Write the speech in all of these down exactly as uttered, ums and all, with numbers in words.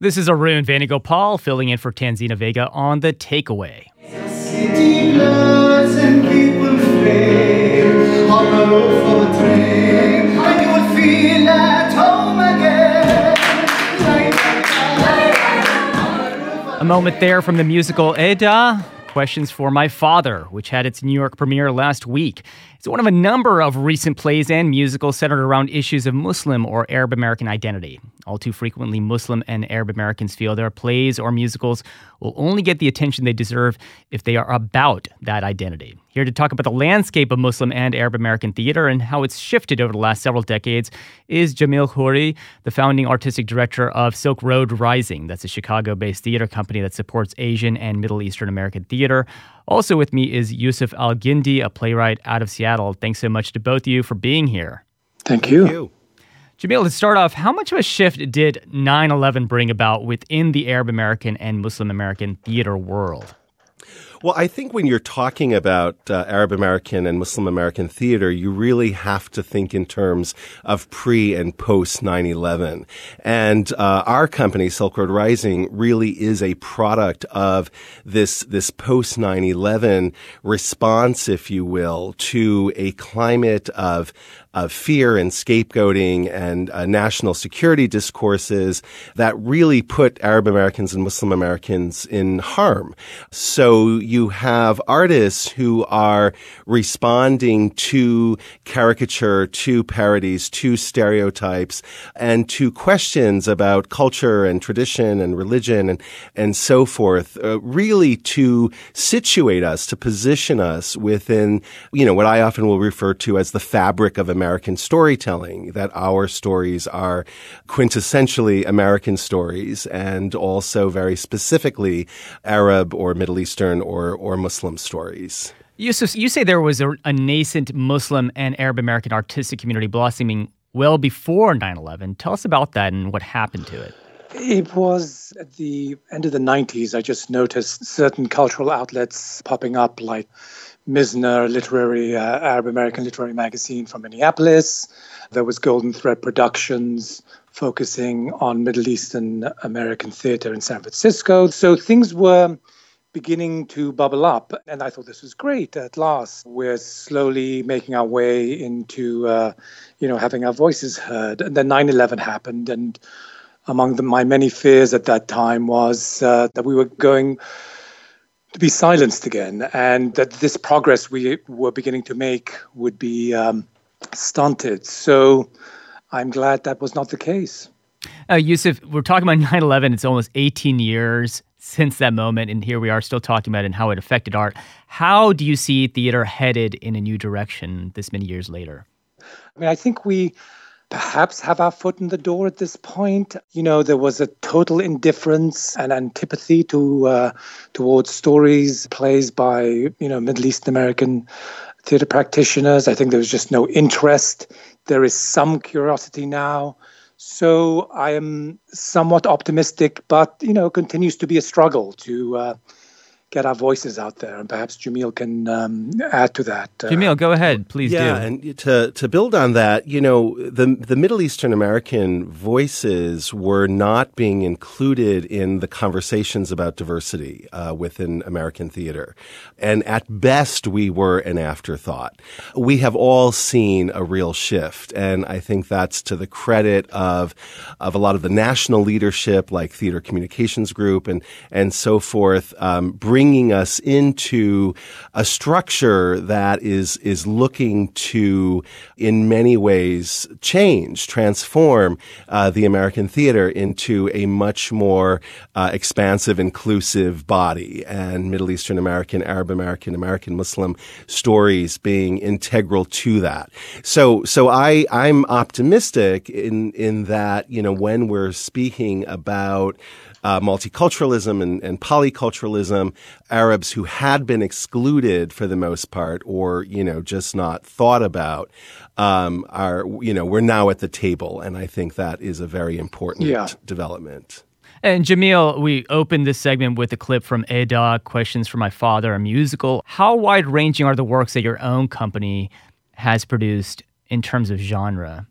This is Arun Venugopal filling in for Tanzina Vega on The Takeaway. City bloods and people flame on the road for a train, and you will feel at home again. A moment there from the musical Eda, Questions for My Father, which had its New York premiere last week. It's one of a number of recent plays and musicals centered around issues of Muslim or Arab American identity. All too frequently, Muslim and Arab Americans feel their plays or musicals will only get the attention they deserve if they are about that identity. Here to talk about the landscape of Muslim and Arab American theater and how it's shifted over the last several decades is Jamil Khoury, the founding artistic director of Silk Road Rising. That's a Chicago-based theater company that supports Asian and Middle Eastern American theater. Also with me is Yusuf Al-Gindi, a playwright out of Seattle. Thanks so much to both of you for being here. Thank you. Thank you. Jamil, to start off, how much of a shift did nine eleven bring about within the Arab American and Muslim American theater world? Well, I think when you're talking about uh, Arab American and Muslim American theater, you really have to think in terms of pre and post nine eleven. And uh, our company, Silk Road Rising, really is a product of this this post nine eleven response, if you will, to a climate of of fear and scapegoating and uh, national security discourses that really put Arab Americans and Muslim Americans in harm. So you have artists who are responding to caricature, to parodies, to stereotypes, and to questions about culture and tradition and religion and, and so forth, uh, really to situate us, to position us within, you know, what I often will refer to as the fabric of American American storytelling, that our stories are quintessentially American stories and also very specifically Arab or Middle Eastern or, or Muslim stories. Yusuf, you say there was a, a nascent Muslim and Arab American artistic community blossoming well before nine eleven. Tell us about that and what happened to it. It was at the end of the nineties. I just noticed certain cultural outlets popping up like Mizner, literary uh, Arab American literary magazine from Minneapolis. There was Golden Thread Productions focusing on Middle Eastern American theater in San Francisco. So things were beginning to bubble up, and I thought this was great. At last, we're slowly making our way into, uh, you know, having our voices heard. And then nine eleven happened, and among the, my many fears at that time was uh, that we were going to be silenced again, and that this progress we were beginning to make would be um, stunted. So I'm glad that was not the case. Uh, Yusuf, we're talking about nine eleven. It's almost eighteen years since that moment, and here we are still talking about it and how it affected art. How do you see theater headed in a new direction this many years later? I mean, I think we perhaps have our foot in the door at this point. You know, there was a total indifference and antipathy to uh, towards stories, plays by, you know, Middle East American theater practitioners. I think there was just no interest. There is some curiosity now. So I am somewhat optimistic, but, you know, continues to be a struggle to uh, get our voices out there. And perhaps Jamil can um, add to that. Uh, Jamil, go ahead. Please yeah, do. Yeah, and to, to build on that, you know, the, the Middle Eastern American voices were not being included in the conversations about diversity uh, within American theater. And at best, we were an afterthought. We have all seen a real shift. And I think that's to the credit of, of a lot of the national leadership, like Theater Communications Group and, and so forth, um, bringing bringing us into a structure that is is looking to, in many ways, change, transform uh, the American theater into a much more uh, expansive, inclusive body, and Middle Eastern American, Arab American, American Muslim stories being integral to that. So, so I I'm optimistic in in that, you know, when we're speaking about Uh, multiculturalism and, and polyculturalism, Arabs who had been excluded for the most part or, you know, just not thought about, um, are, you know, we're now at the table. And I think that is a very important yeah. development. And Jamil, we opened this segment with a clip from Eda, Questions for My Father, a musical. How wide-ranging are the works that your own company has produced in terms of genre?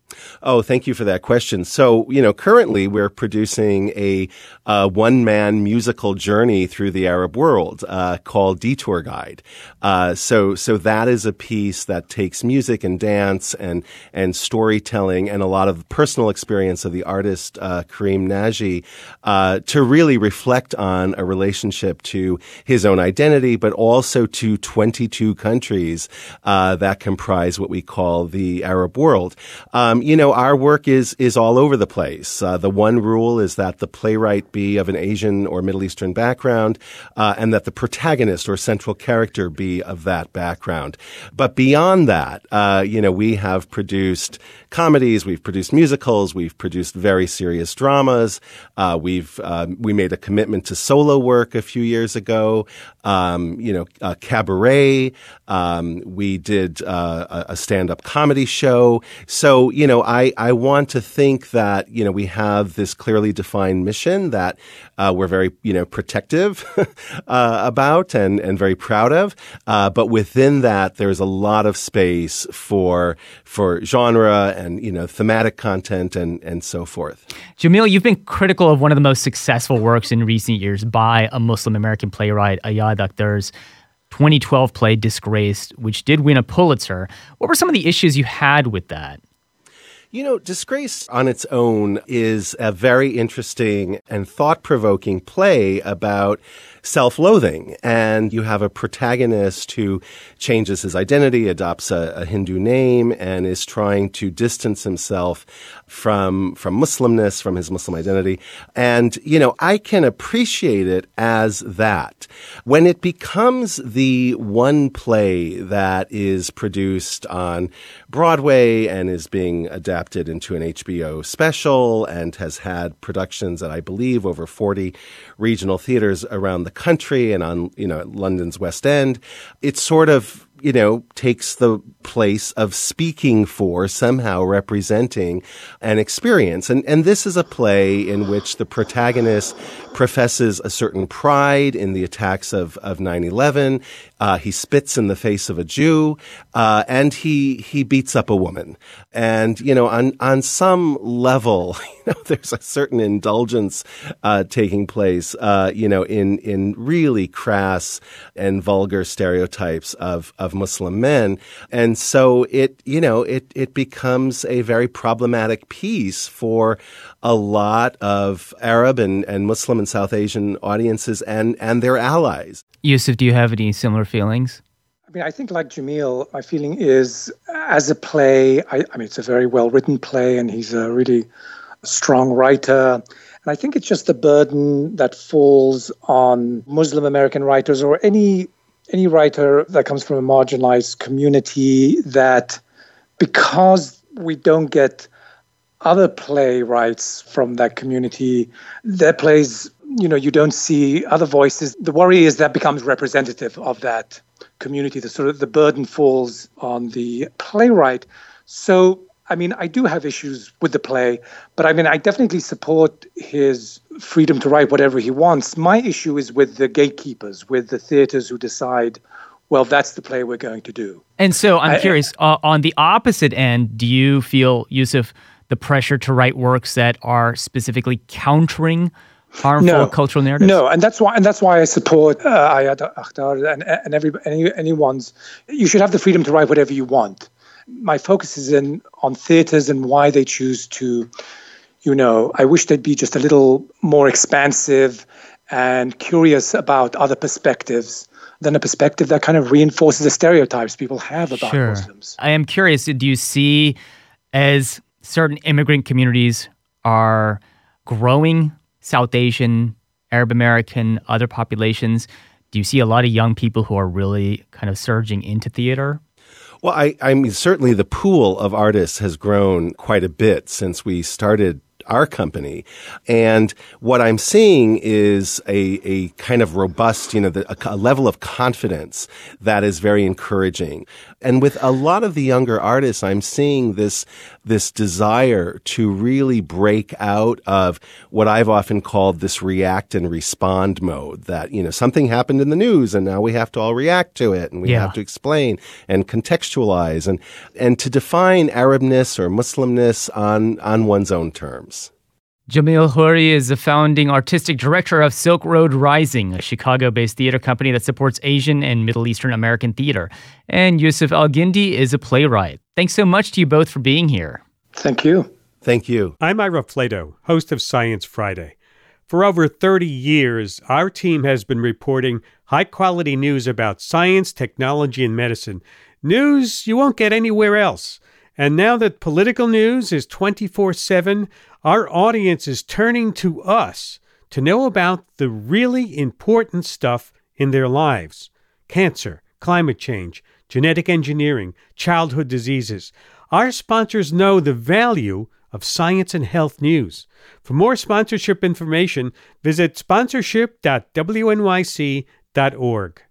Oh, thank you for that question. So, you know, currently we're producing a uh, one-man musical journey through the Arab world uh, called Detour Guide. Uh, so, so that is a piece that takes music and dance and and storytelling and a lot of personal experience of the artist uh, Karim Naji uh, to really reflect on a relationship to his own identity, but also to twenty-two countries uh, that comprise what we call the Arab world. Um, you know, our work is is all over the place. Uh, the one rule is that the playwright be of an Asian or Middle Eastern background, uh, and that the protagonist or central character be of that background. But beyond that, uh, you know, we have produced comedies, we've produced musicals, we've produced very serious dramas. Uh, we've uh, we made a commitment to solo work a few years ago. Um, you know, uh, cabaret. Um, we did uh, a stand-up comedy show. So, you know, I, I want to think that, you know, we have this clearly defined mission that uh, we're very, you know, protective uh, about and, and very proud of. Uh, but within that, there's a lot of space for for genre and, you know, thematic content and, and so forth. Jamil, you've been critical of one of the most successful works in recent years by a Muslim-American playwright, Ayad Akhtar's twenty twelve play Disgraced, which did win a Pulitzer. What were some of the issues you had with that? You know, Disgraced on its own is a very interesting and thought-provoking play about self-loathing. And you have a protagonist who changes his identity, adopts a, a Hindu name, and is trying to distance himself from from Muslimness, from his Muslim identity. And, you know, I can appreciate it as that. When it becomes the one play that is produced on Broadway and is being adapted into an H B O special and has had productions at, I believe, over forty regional theaters around the country and on, you know, London's West End, it sort of, you know, takes the place of speaking for, somehow representing an experience. And and this is a play in which the protagonist professes a certain pride in the attacks of, of nine eleven. Uh, he spits in the face of a Jew, uh, and he he beats up a woman. And, you know, on, on some level, you know, there's a certain indulgence uh, taking place, uh, you know, in, in really crass and vulgar stereotypes of, of Muslim men. And so it, you know, it, it becomes a very problematic piece for a lot of Arab and, and Muslim and South Asian audiences and, and their allies. Yusuf, do you have any similar feelings? I mean, I think like Jamil, my feeling is as a play, I, I mean, it's a very well-written play and he's a really strong writer. And I think it's just the burden that falls on Muslim American writers or any any writer that comes from a marginalized community that because we don't get other playwrights from that community, their plays, you know, you don't see other voices. The worry is that becomes representative of that community. The sort of the burden falls on the playwright. So, I mean, I do have issues with the play, but I mean, I definitely support his freedom to write whatever he wants. My issue is with the gatekeepers, with the theaters who decide, well, that's the play we're going to do. And so I'm I, curious, uh, on the opposite end, do you feel, Yusuf, the pressure to write works that are specifically countering harmful no, cultural narratives? No, and that's why and that's why I support uh, Ayad Akhtar and and every any, anyone's. You should have the freedom to write whatever you want. My focus is in on theaters and why they choose to, you know, I wish they'd be just a little more expansive and curious about other perspectives than a perspective that kind of reinforces the stereotypes people have about sure. Muslims. I am curious, do you see as certain immigrant communities are growing, South Asian, Arab American, other populations, do you see a lot of young people who are really kind of surging into theater? Well, I, I mean, certainly the pool of artists has grown quite a bit since we started our company. And what I'm seeing is a, a kind of robust, you know, the, a, a level of confidence that is very encouraging. And with a lot of the younger artists, I'm seeing this, this desire to really break out of what I've often called this react and respond mode, that, you know, something happened in the news and now we have to all react to it and we Yeah. have to explain and contextualize and, and to define Arabness or Muslimness on, on one's own terms. Jamil Houri is the founding artistic director of Silk Road Rising, a Chicago-based theater company that supports Asian and Middle Eastern American theater. And Yusuf El-Guindi is a playwright. Thanks so much to you both for being here. Thank you. Thank you. I'm Ira Flato, host of Science Friday. For over thirty years, our team has been reporting high-quality news about science, technology, and medicine. News you won't get anywhere else. And now that political news is twenty-four seven, our audience is turning to us to know about the really important stuff in their lives. Cancer, climate change, genetic engineering, childhood diseases. Our sponsors know the value of science and health news. For more sponsorship information, visit sponsorship dot w n y c dot org.